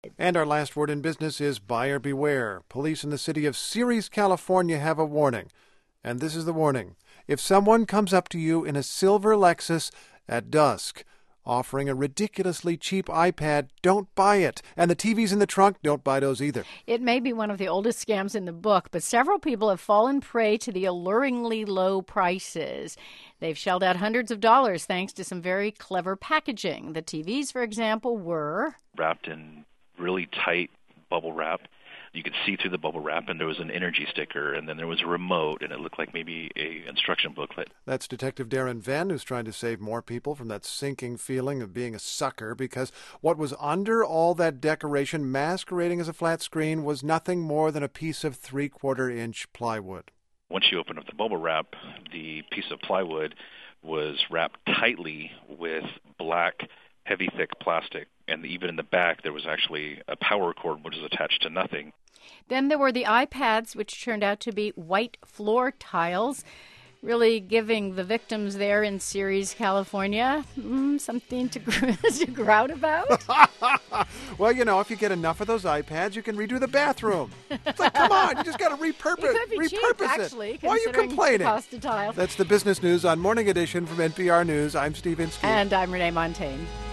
And our last word in business is buyer beware. Police in the city of Ceres, California have a warning. And this is the warning. If someone comes up to you in a silver Lexus at dusk, offering a ridiculously cheap iPad, don't buy it. And the TVs in the trunk, don't buy those either. It may be one of the oldest scams in the book, but several people have fallen prey to the alluringly low prices. They've shelled out hundreds of dollars thanks to some very clever packaging. The TVs, for example, were wrapped in really tight bubble wrap. You could see through the bubble wrap, and there was an energy sticker, and then there was a remote, and it looked like maybe a instruction booklet. That's Detective Darren Venn, who's trying to save more people from that sinking feeling of being a sucker, because what was under all that decoration masquerading as a flat screen was nothing more than a piece of 3/4-inch plywood. Once you open up the bubble wrap, the piece of plywood was wrapped tightly with black, heavy, thick plastic. And even in the back, there was actually a power cord which was attached to nothing. Then there were the iPads, which turned out to be white floor tiles, really giving the victims there in Ceres, California, something to grout about. Well, if you get enough of those iPads, you can redo the bathroom. It's like, come on, you just got to repurpose cheap, actually, it. Why are you complaining? The cost of tile. That's the business news on Morning Edition from NPR News. I'm Steve Inskeep. And I'm Renee Montagne.